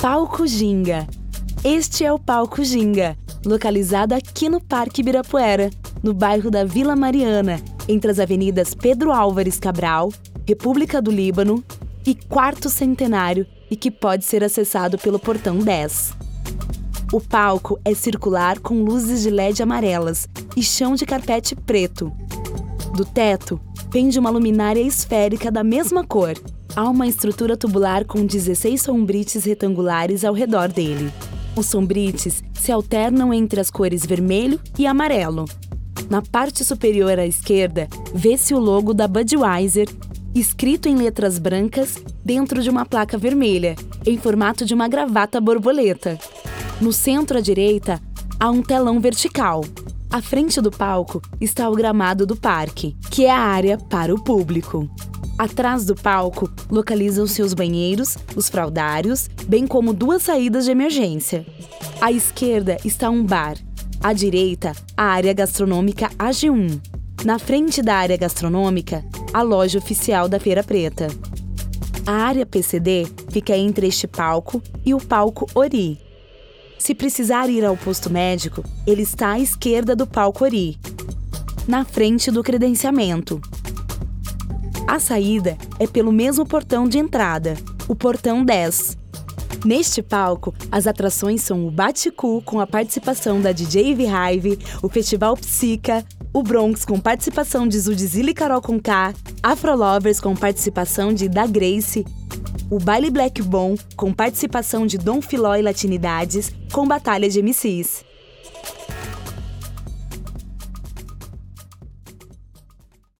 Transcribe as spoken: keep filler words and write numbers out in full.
Palco Ginga. Este é o Palco Ginga, localizado aqui no Parque Ibirapuera, no bairro da Vila Mariana, entre as avenidas Pedro Álvares Cabral, República do Líbano e Quarto Centenário, e que pode ser acessado pelo portão dez. O palco é circular com luzes de L E D amarelas e chão de carpete preto. Do teto, pende uma luminária esférica da mesma cor. Há uma estrutura tubular com dezesseis sombrites retangulares ao redor dele. Os sombrites se alternam entre as cores vermelho e amarelo. Na parte superior à esquerda, vê-se o logo da Budweiser, escrito em letras brancas dentro de uma placa vermelha, em formato de uma gravata borboleta. No centro à direita, há um telão vertical. À frente do palco está o gramado do parque, que é a área para o público. Atrás do palco, localizam-se os banheiros, os fraldários, bem como duas saídas de emergência. À esquerda está um bar. À direita, a área gastronômica A G um. Na frente da área gastronômica, a loja oficial da Feira Preta. A área P C D fica entre este palco e o palco Ori. Se precisar ir ao posto médico, ele está à esquerda do palco Ori, na frente do credenciamento. A saída é pelo mesmo portão de entrada, o portão dez. Neste palco, as atrações são o Bate-Cu, com a participação da D J V-Hive, o Festival Psica, o Bronx, com participação de Zudzilla e Carol Conká, Afrolovers, com participação de Da Grace, o Baile Black Bom, com participação de Dom Filó e Latinidades, com batalha de M Cs.